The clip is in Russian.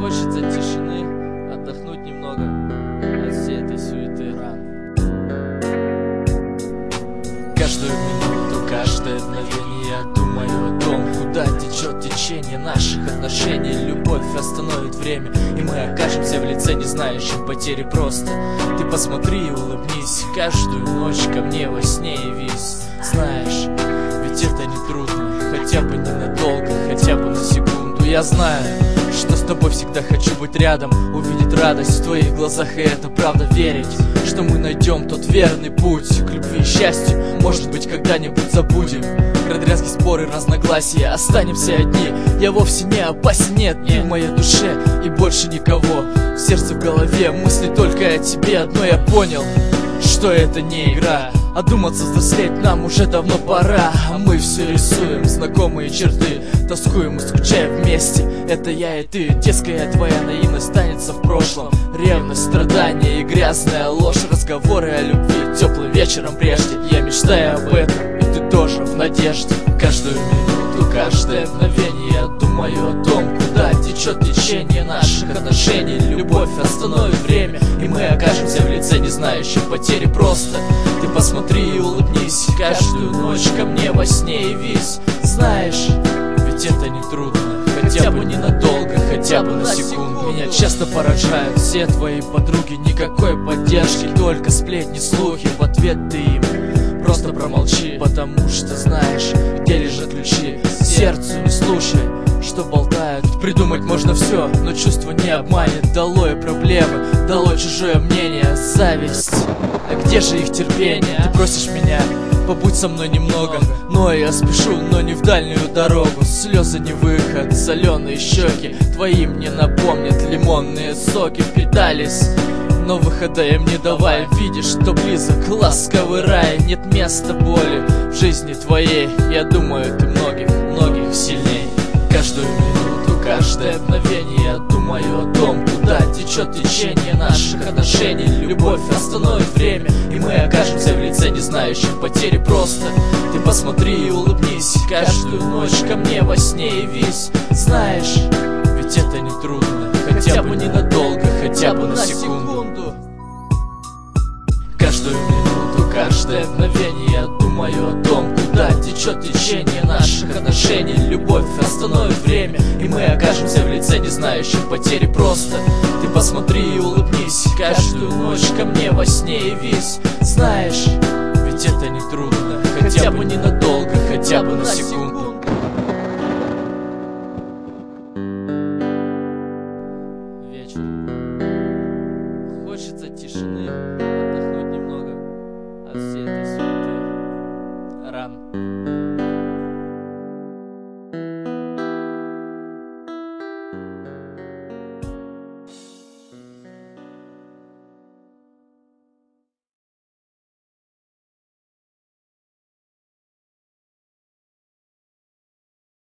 Хочется тишины, отдохнуть немного от всей этой суеты. Каждую минуту, каждое мгновение я думаю о том, куда течет течение наших отношений. Любовь остановит время, и мы окажемся в лице, не знающем потери просто. Ты посмотри и улыбнись, каждую ночь ко мне во сне явись. Знаешь, ведь это не трудно, хотя бы ненадолго, хотя бы на секунду. Я знаю, что с тобой всегда хочу быть рядом, увидеть радость в твоих глазах, и это правда верить, что мы найдем тот верный путь к любви и счастью. Может быть, когда-нибудь забудем про дрязги, споры, разногласия, останемся одни. Я вовсе не опасен, нет в моей душе и больше никого. В сердце, в голове мысли только о тебе. Одно я понял, что это не игра. Одуматься, взрослеть нам уже давно пора. А мы все рисуем знакомые черты, тоскуем и скучаем вместе. Это я и ты, детская твоя наивность останется в прошлом. Ревность, страдания и грязная ложь, разговоры о любви теплым вечером прежде. Я мечтаю об этом, и ты тоже в надежде. Каждую минуту, каждое мгновение я думаю о том, куда течет течение наших отношений. Любовь остановит время, и мы окажемся в лице, не знающем потери просто. Ты посмотри и улыбнись, каждую ночь ко мне во сне явись. Знаешь, ведь это не трудно, хотя бы ненадолго, хотя бы на секунду. Меня часто поражают все твои подруги, никакой поддержки, только сплетни, слухи. В ответ ты им просто промолчи, потому что знаешь, где лежат ключи. Сердцу не слушай, что болтают. Придумать можно все, но чувство не обманет. Долой проблемы, долой чужое мнение, зависть. А где же их терпение? Ты просишь меня, побудь со мной немного, но я спешу, но не в дальнюю дорогу. Слезы не выход, соленые щеки твои мне напомнят лимонные соки. Впитались, но выхода им не давай. Видишь, что близок ласковый рай. Нет места боли в жизни твоей. Я думаю, ты многих сильней. Каждую минуту, каждое мгновение я думаю о том, куда течет течение наших отношений. Любовь остановит время, и мы окажемся в лице, не знающем потери просто. Ты посмотри и улыбнись, каждую ночь ко мне во сне явись. Знаешь, ведь это не трудно, хотя бы ненадолго, хотя бы на секунду. Каждую минуту, каждое мгновение я думаю о том, куда течет течение наших отношений. Любовь остановит время, и мы окажемся в лице, не знающем потери просто. Ты посмотри и улыбнись, каждую ночь ко мне во сне явись. Знаешь, ведь это не трудно, хотя бы ненадолго, хотя бы на секунду. Вечер. Хочется тишины,